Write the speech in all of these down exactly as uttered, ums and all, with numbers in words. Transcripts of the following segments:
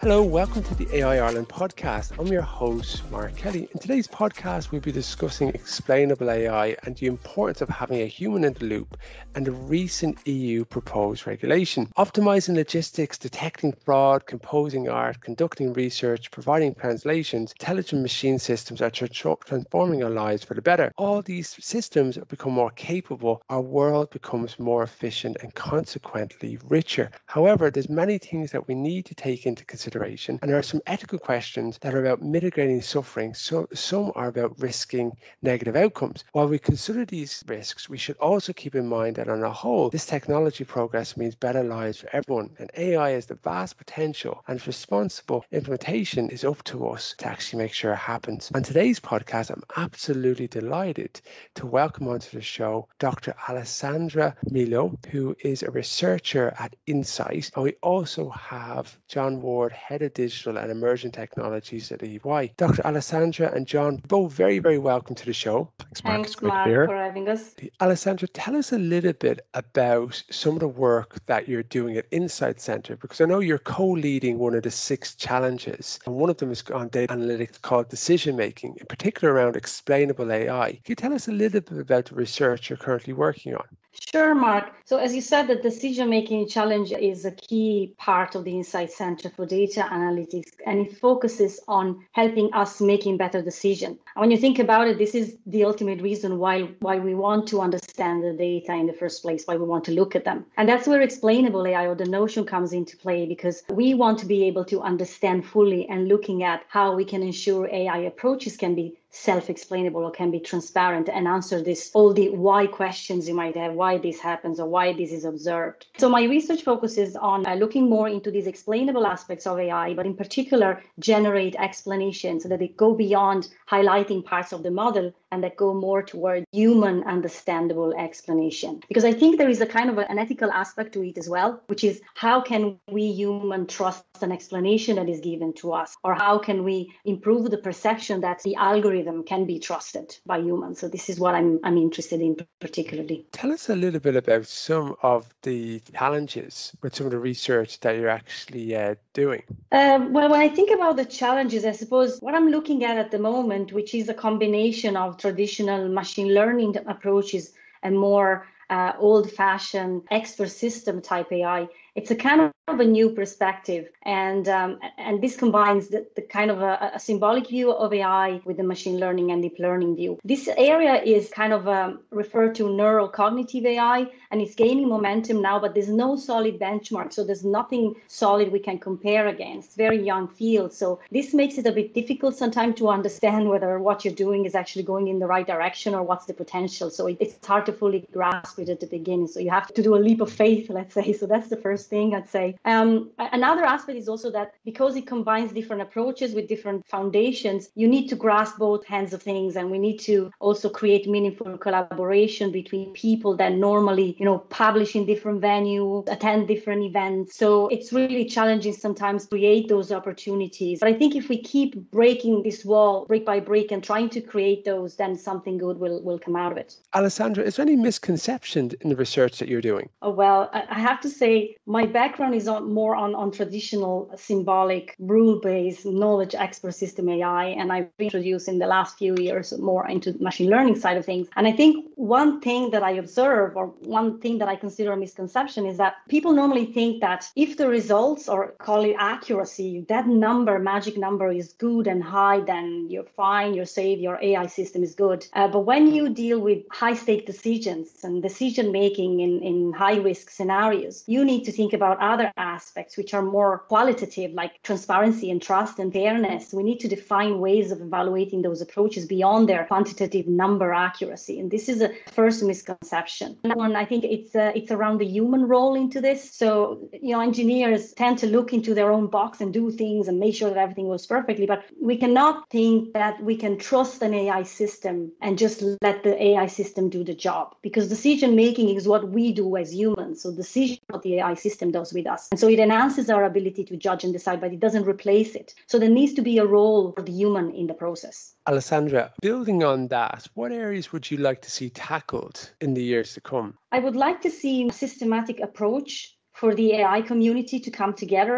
Hello, welcome to the A I Ireland podcast. I'm your host, Mark Kelly. In today's podcast, we'll be discussing explainable A I and the importance of having a human in the loop and the recent E U proposed regulation. Optimizing logistics, detecting fraud, composing art, conducting research, providing translations, intelligent machine systems are transforming our lives for the better. All these systems become more capable, our world becomes more efficient and consequently richer. However, there's many things that we need to take into consideration. And there are some ethical questions that are about mitigating suffering. So some are about risking negative outcomes. While we consider these risks, we should also keep in mind that on a whole, this technology progress means better lives for everyone. And A I has the vast potential, and responsible implementation is up to us to actually make sure it happens. On today's podcast, I'm absolutely delighted to welcome onto the show Doctor Alessandra Milo, who is a researcher at Insight. And we also have John Ward, Head of Digital and Emerging Technologies at E Y. Doctor Alessandra and John, both very, very welcome to the show. Thanks, Mark. Thanks, Mark, for having us. Alessandra, tell us a little bit about some of the work that you're doing at Insight Centre, because I know you're co-leading one of the six challenges, and one of them is on data analytics called decision making, in particular around explainable A I. Can you tell us a little bit about the research you're currently working on? Sure, Mark. So as you said, the decision-making challenge is a key part of the Insight Center for Data Analytics, and it focuses on helping us making better decisions. And when you think about it, this is the ultimate reason why, why we want to understand the data in the first place, why we want to look at them. And that's where explainable A I or the notion comes into play, because we want to be able to understand fully and looking at how we can ensure A I approaches can be self-explainable or can be transparent and answer this all the why questions you might have, why this happens or why this is observed. So my research focuses on uh, looking more into these explainable aspects of A I, but in particular generate explanations so that they go beyond highlighting parts of the model and that go more toward human understandable explanation. Because I think there is a kind of an ethical aspect to it as well, which is how can we human trust an explanation that is given to us? Or how can we improve the perception that the algorithm can be trusted by humans? So this is what I'm I'm interested in particularly. Tell us a little bit about some of the challenges with some of the research that you're actually uh, doing. Um, well, when I think about the challenges, I suppose what I'm looking at at the moment, which is a combination of traditional machine learning approaches and more uh, old-fashioned expert system type A I, it's a kind of a new perspective. And um, and this combines the, the kind of a, a symbolic view of A I with the machine learning and deep learning view. This area is kind of um, referred to neurocognitive A I, and it's gaining momentum now, but there's no solid benchmark. So there's nothing solid we can compare against. It's a very young field. So this makes it a bit difficult sometimes to understand whether what you're doing is actually going in the right direction or what's the potential. So it, it's hard to fully grasp it at the beginning. So you have to do a leap of faith, let's say. So that's the first thing I'd say. Um, another aspect is also that because it combines different approaches with different foundations, you need to grasp both hands of things, and we need to also create meaningful collaboration between people that normally, you know, publish in different venues, attend different events. So it's really challenging sometimes to create those opportunities. But I think if we keep breaking this wall brick by brick and trying to create those, then something good will, will come out of it. Alessandra, is there any misconception in the research that you're doing? Oh, well, I have to say my background is on more on, on traditional symbolic rule-based knowledge expert system A I, and I've introduced in the last few years more into machine learning side of things. And I think one thing that I observe, or one thing that I consider a misconception, is that people normally think that if the results, or call it accuracy, that number, magic number is good and high, then you're fine, you're safe, your A I system is good. Uh, but when you deal with high-stake decisions and decision-making in, in high-risk scenarios, you need to think about other aspects which are more qualitative, like transparency and trust and fairness. We need to define ways of evaluating those approaches beyond their quantitative number accuracy. And this is a first misconception. And I think it's uh, it's around the human role into this. So, you know, engineers tend to look into their own box and do things and make sure that everything works perfectly. But we cannot think that we can trust an A I system and just let the A I system do the job, because decision making is what we do as humans. So decision what the A I system does with us. And so it enhances our ability to judge and decide, but it doesn't replace it. So there needs to be a role for the human in the process. Alessandra, building on that, what areas would you like to see tackled in the years to come? I would like to see a systematic approach for the A I community to come together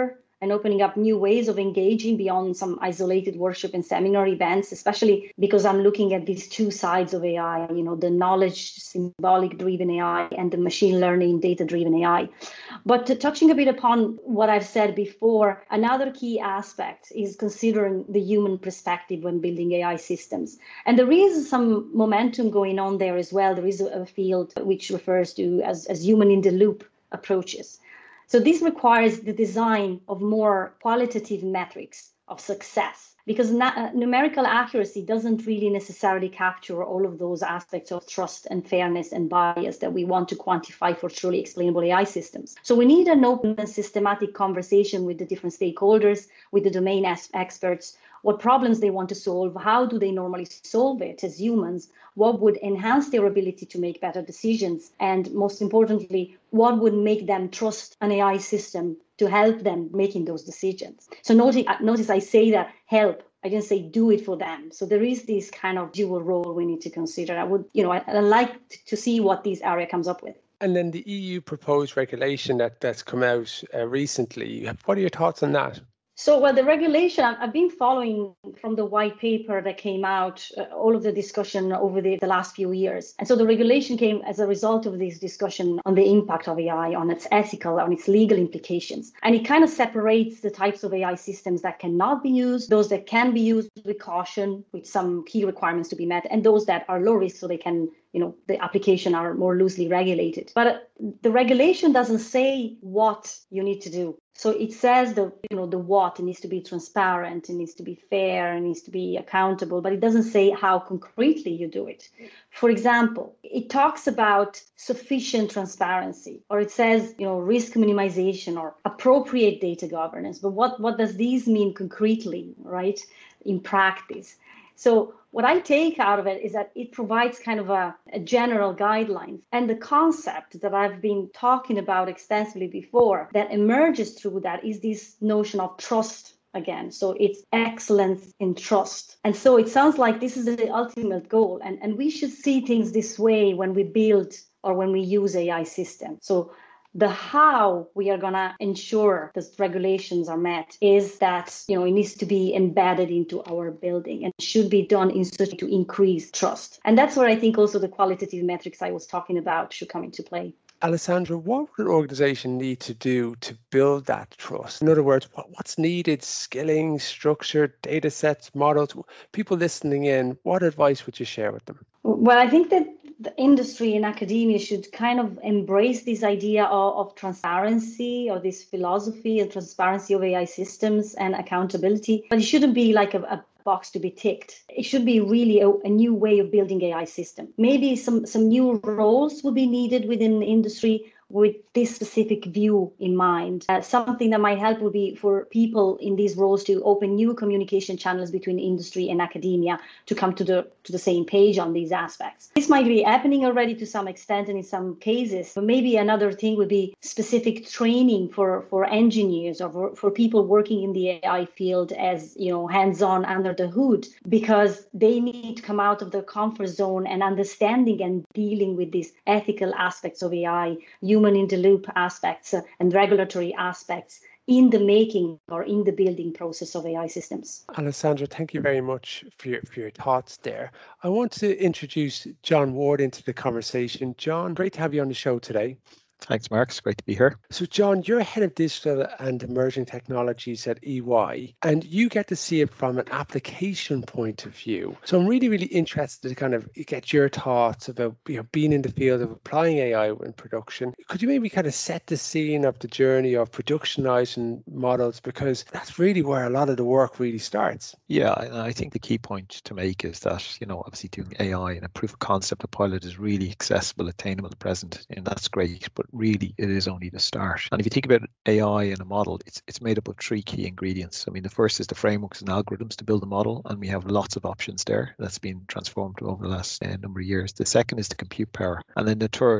and opening up new ways of engaging beyond some isolated workshop and seminar events, especially because I'm looking at these two sides of A I, you know, the knowledge symbolic driven A I and the machine learning data driven A I. But to, touching a bit upon what I've said before, another key aspect is considering the human perspective when building A I systems. And there is some momentum going on there as well. There is a, a field which refers to as, as human in the loop approaches. So this requires the design of more qualitative metrics of success, because na- numerical accuracy doesn't really necessarily capture all of those aspects of trust and fairness and bias that we want to quantify for truly explainable A I systems. So we need an open and systematic conversation with the different stakeholders, with the domain as- experts, what problems they want to solve, how do they normally solve it as humans, what would enhance their ability to make better decisions, and most importantly, what would make them trust an A I system to help them making those decisions. So notice, notice I say that help, I didn't say do it for them. So there is this kind of dual role we need to consider. I would, you know, I, I like to see what this area comes up with. And then the E U proposed regulation that, that's come out uh, recently, what are your thoughts on that? So, well, the regulation, I've been following from the white paper that came out, uh, all of the discussion over the, the last few years. And so the regulation came as a result of this discussion on the impact of A I, on its ethical, on its legal implications. And it kind of separates the types of A I systems that cannot be used, those that can be used with caution, with some key requirements to be met, and those that are low risk so they can, you know, the application are more loosely regulated. But the regulation doesn't say what you need to do. So it says the, you know, the what, it needs to be transparent, it needs to be fair, it needs to be accountable, but it doesn't say how concretely you do it. For example, it talks about sufficient transparency, or it says, you know, risk minimization or appropriate data governance. But what, what does these mean concretely, right, in practice? So what I take out of it is that it provides kind of a, a general guidelines, and the concept that I've been talking about extensively before that emerges through that is this notion of trust again. So it's excellence in trust. And so it sounds like this is the ultimate goal. And, and we should see things this way when we build or when we use A I systems. So the how we are going to ensure that regulations are met is that, you know, it needs to be embedded into our building and should be done in such to increase trust. And that's where I think also the qualitative metrics I was talking about should come into play. Alessandra, what would an organization need to do to build that trust? In other words, what, what's needed? Skilling, structure, data sets, models? People listening in, what advice would you share with them? Well, I think that the industry and academia should kind of embrace this idea of, of transparency, or this philosophy of transparency of A I systems and accountability. But it shouldn't be like a, a box to be ticked. It should be really a, a new way of building A I system. Maybe some, some new roles will be needed within the industry with this specific view in mind. Uh, something that might help would be for people in these roles to open new communication channels between industry and academia to come to the to the same page on these aspects. This might be happening already to some extent and in some cases, but maybe another thing would be specific training for, for engineers or for, for people working in the A I field as, you know, hands-on under the hood, because they need to come out of their comfort zone and understanding and dealing with these ethical aspects of A I, human in the loop aspects, uh, and regulatory aspects in the making or in the building process of A I systems. Alessandra, thank you very much for your, for your thoughts there. I want to introduce John Ward into the conversation. John, great to have you on the show today. Thanks, Mark. It's great to be here. So, John, you're head of digital and emerging technologies at E Y, and you get to see it from an application point of view. So, I'm really, really interested to kind of get your thoughts about, you know, being in the field of applying A I in production. Could you maybe kind of set the scene of the journey of productionizing models, because that's really where a lot of the work really starts? Yeah, I think the key point to make is that, you know, obviously doing A I and a proof of concept, a pilot is really accessible, attainable at present, and that's great. But really, it is only the start. And if you think about A I and a model, it's it's made up of three key ingredients. I mean, the first is the frameworks and algorithms to build a model, and we have lots of options there. That's been transformed over the last uh, number of years. The second is the compute power, and then the third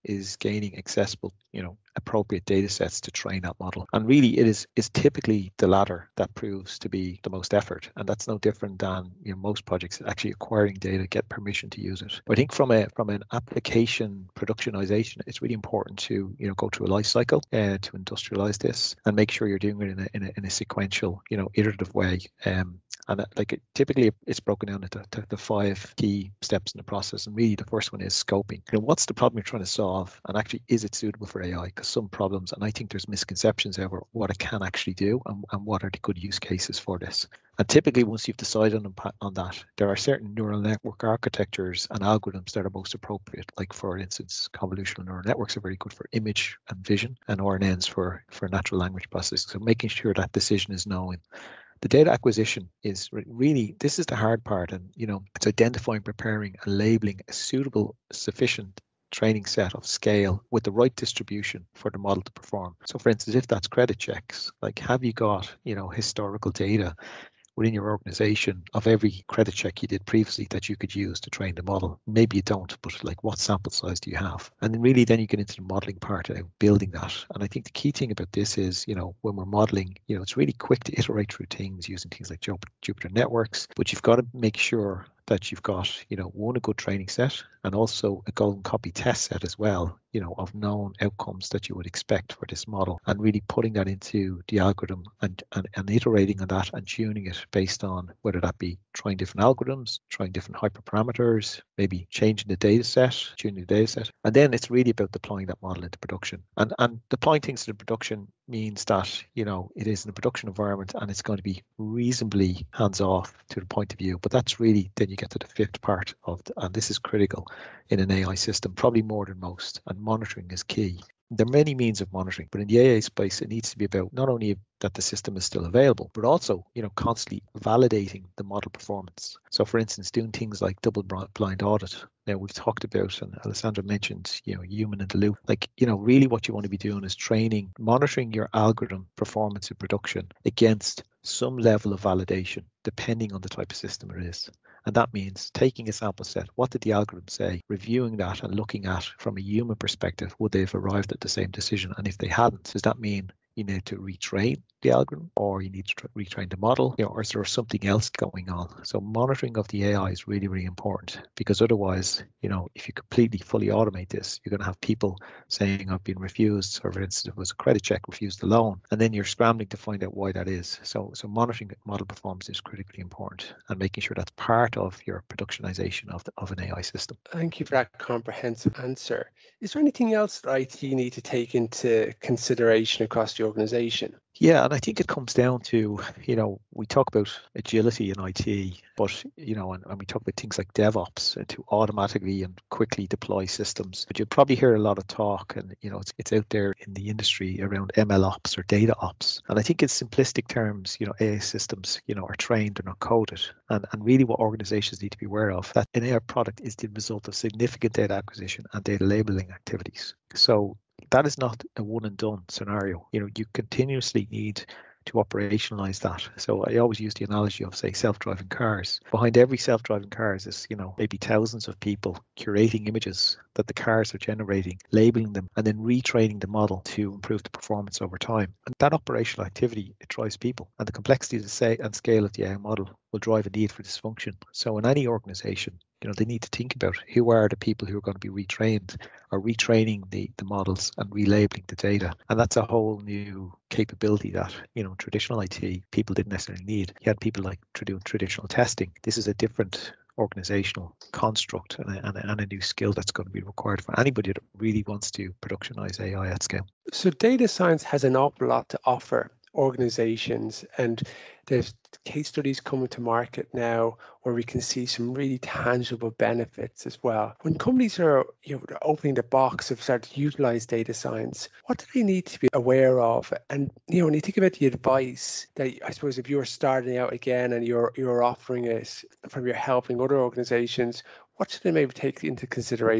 is gaining accessible, you know, appropriate data sets to train that model. And really, it is is typically the latter that proves to be the most effort. And that's no different than, you know, most projects actually acquiring data, get permission to use it. But I think from a from an application productionization, it's really important to, you know, go through a life cycle uh, to industrialize this and make sure you're doing it in a in a, in a sequential, you know, iterative way. Um, and that, like it, typically it's broken down into the, the five key steps in the process. And really the first one is scoping. You know, what's the problem you're trying to solve? And actually, is it suitable for A I? Because some problems, and I think there's misconceptions over what it can actually do and, and what are the good use cases for this. And typically, once you've decided on, on that, there are certain neural network architectures and algorithms that are most appropriate. Like, for instance, convolutional neural networks are very good for image and vision, and R N Ns for, for natural language processing. So making sure that decision is known. The data acquisition is really, this is the hard part. And, you know, it's identifying, preparing, and labeling a suitable, sufficient training set of scale with the right distribution for the model to perform. So for instance, if that's credit checks, like have you got, you know, historical data within your organization of every credit check you did previously that you could use to train the model? Maybe you don't, but like what sample size do you have? And then really then you get into the modeling part of building that. And I think the key thing about this is, you know, when we're modeling, you know, it's really quick to iterate through things using things like Jupyter networks, but you've got to make sure that you've got, you know, one, a good training set and also a golden copy test set as well, you know, of known outcomes that you would expect for this model, and really putting that into the algorithm and, and, and iterating on that and tuning it based on whether that be trying different algorithms, trying different hyperparameters, maybe changing the data set, tuning the data set. And then it's really about deploying that model into production. And, and deploying things to production means that, you know, it is in a production environment and it's going to be reasonably hands-off to the point of view. But that's really, then you get to the fifth part of, the, and this is critical in an A I system, probably more than most, and monitoring is key. There are many means of monitoring, but in the A I space, it needs to be about not only that the system is still available, but also, you know, constantly validating the model performance. So for instance, doing things like double blind audit. Now we've talked about, and Alessandra mentioned, you know, human in the loop. Like, you know, really what you want to be doing is training, monitoring your algorithm performance in production against some level of validation, depending on the type of system it is. And that means taking a sample set, what did the algorithm say, reviewing that and looking at from a human perspective, would they have arrived at the same decision? And if they hadn't, does that mean you need to retrain the algorithm, or you need to retrain the model, you know, or is there something else going on? So monitoring of the A I is really, really important, because otherwise, you know, if you completely fully automate this, you're going to have people saying I've been refused, or for instance, it was a credit check, refused the loan, and then you're scrambling to find out why that is. So, so monitoring model performance is critically important, and making sure that's part of your productionization of the, of an A I system. Thank you for that comprehensive answer. Is there anything else that I T need to take into consideration across the organization? Yeah, and I think it comes down to, you know, we talk about agility in I T, but, you know, and, and we talk about things like DevOps to automatically and quickly deploy systems. But you'll probably hear a lot of talk, and, you know, it's, it's out there in the industry around M L ops or data ops. And I think in simplistic terms, you know, A I systems, you know, are trained and not coded. And, and really what organizations need to be aware of, that an A I product is the result of significant data acquisition and data labeling activities. So that is not a one and done scenario. You know, you continuously need to operationalize that. So I always use the analogy of, say, self-driving cars. Behind every self-driving car is, you know, maybe thousands of people curating images that the cars are generating, labeling them, and then retraining the model to improve the performance over time. And that operational activity, it drives people. And the complexity to say and scale of the A I model will drive a need for this function. So in any organization, you know, they need to think about who are the people who are going to be retrained, or retraining the, the models and relabeling the data. And that's a whole new capability that, you know, traditional I T people didn't necessarily need. You had people like doing traditional testing. This is a different organizational construct and a, and, a, and a new skill that's going to be required for anybody that really wants to productionize A I at scale. So data science has an awful lot to offer organizations, and there's case studies coming to market now where we can see some really tangible benefits as well. When companies are, you know, opening the box of starting to utilize data science, what do they need to be aware of? And, you know, when you think about the advice that, I suppose, if you're starting out again and you're you're offering it from your helping other organizations, what should they maybe take into consideration?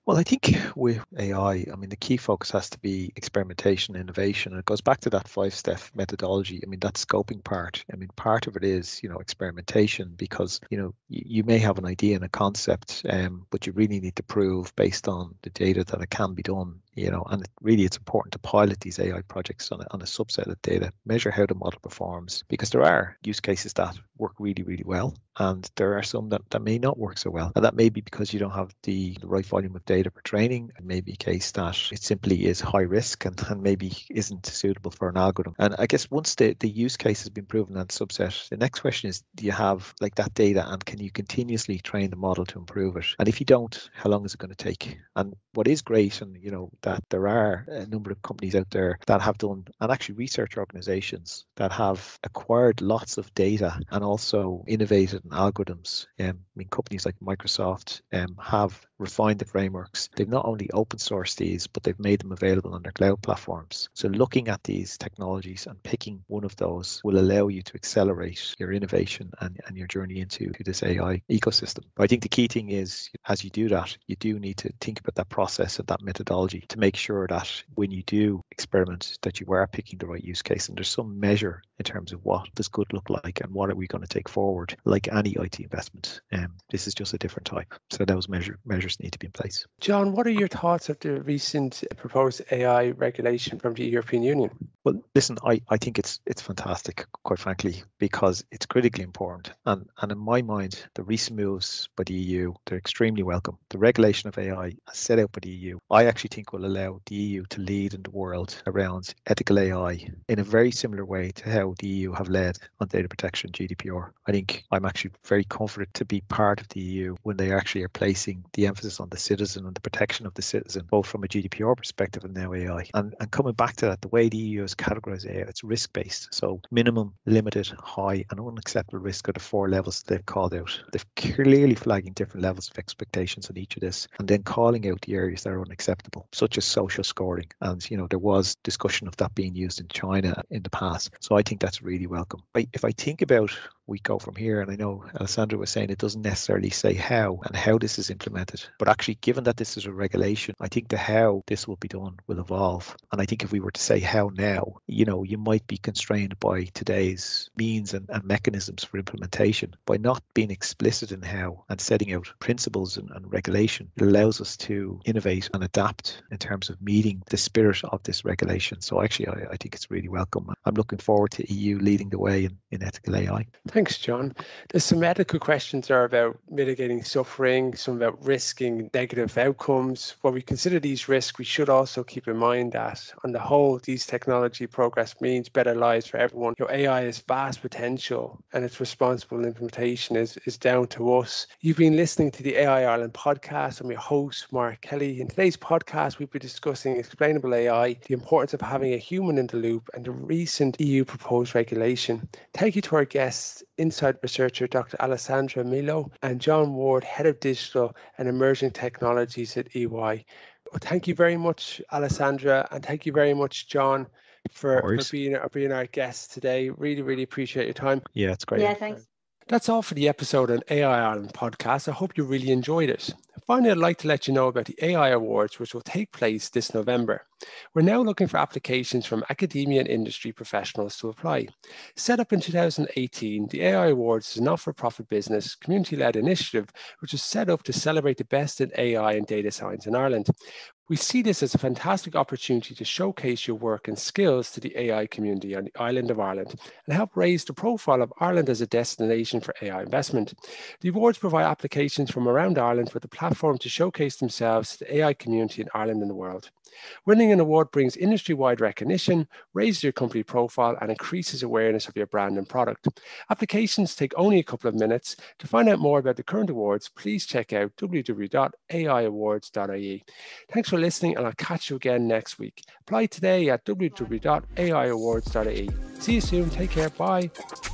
Well, I think with A I, I mean, the key focus has to be experimentation, innovation. And it goes back to that five-step methodology. I mean, that scoping part. I mean, part of it is, you know, experimentation because, you know, you, you may have an idea and a concept, um, but you really need to prove based on the data that it can be done, you know, and it, really it's important to pilot these A I projects on a, on a subset of data, measure how the model performs, because there are use cases that work really, really well. And there are some that, that may not work so well. And that may be because you don't have the, the right volume of data for training. It may be a case that it simply is high risk and, and maybe isn't suitable for an algorithm. And I guess once the, the use case has been proven in subset, the next question is, do you have like that data and can you continuously train the model to improve it? And if you don't, how long is it going to take? And what is great, and you know, that there are a number of companies out there that have done, and actually research organizations that have acquired lots of data and also innovated in algorithms. Um, I mean, companies like Microsoft um, have refined the frameworks. They've not only open sourced these, but they've made them available on their cloud platforms. So looking at these technologies and picking one of those will allow you to accelerate your innovation and, and your journey into this A I ecosystem. But I think the key thing is, as you do that, you do need to think about that process and that methodology to make sure that when you do experiment, that you are picking the right use case and there's some measure in terms of what does good look like and what are we going to take forward. Like any I T investment, um, this is just a different type. So those measure, measures need to be in place. John, what are your thoughts of the recent proposed A I regulation from the European Union? Well, listen, I, I think it's it's fantastic, quite frankly, because it's critically important. And and in my mind, the recent moves by the E U, they're extremely welcome. The regulation of A I as set out by the E U, I actually think will allow the E U to lead in the world around ethical A I in a very similar way to how the E U have led on data protection, G D P R. I think I'm actually very confident to be part of the E U when they actually are placing the emphasis on the citizen and the protection of the citizen, both from a G D P R perspective and now A I. And, and coming back to that, the way the E U has categorized A I, it's risk-based. So minimum, limited, high, and unacceptable risk are the four levels that they've called out. They've clearly flagging different levels of expectations on each of this, and then calling out the areas that are unacceptable, such as social scoring. And, you know, there was discussion of that being used in China in the past. So I think that's really welcome. I, if I think about we go from here, and I know Alessandra was saying it doesn't necessarily say how and how this is implemented, but actually given that this is a regulation, I think the how this will be done will evolve. And I think if we were to say how now, you know, you might be constrained by today's means and, and mechanisms for implementation. By not being explicit in how and setting out principles and, and regulation, it allows us to innovate and adapt in terms of meeting the spirit of this regulation. So actually, I, I think it's really welcome. I'm looking forward to E U leading the way in, in ethical A I. Thanks, John. There's some ethical questions there about mitigating suffering, some about risking negative outcomes. When we consider these risks, we should also keep in mind that on the whole, these technology progress means better lives for everyone. You know, A I has vast potential and its responsible implementation is, is down to us. You've been listening to the A I Ireland podcast. I'm your host, Mark Kelly. In today's podcast, we'll be discussing explainable A I, the importance of having a human in the loop, and the recent E U proposed regulation. Thank you to our guests, Insight researcher Doctor Alessandra Milo and John Ward, Head of Digital and Emerging Technologies at E Y. Well, thank you very much, Alessandra, and thank you very much, John, for, for being, being our guest today. Really, really appreciate your time. Yeah, it's great. Yeah, thanks. That's all for the episode on A I Ireland podcast. I hope you really enjoyed it. Finally, I'd like to let you know about the A I Awards, which will take place this November. We're now looking for applications from academia and industry professionals to apply. Set up in two thousand eighteen, the A I Awards is a not-for-profit business, community-led initiative, which is set up to celebrate the best in A I and data science in Ireland. We see this as a fantastic opportunity to showcase your work and skills to the A I community on the island of Ireland and help raise the profile of Ireland as a destination for A I investment. The awards provide applications from around Ireland with a platform to showcase themselves to the A I community in Ireland and the world. Winning an award brings industry-wide recognition, raises your company profile, and increases awareness of your brand and product. Applications take only a couple of minutes. To find out more about the current awards, please check out w w w dot a i awards dot i e. Thanks for listening, and I'll catch you again next week. Apply today at w w w dot a i awards dot i e. See you soon. Take care. Bye.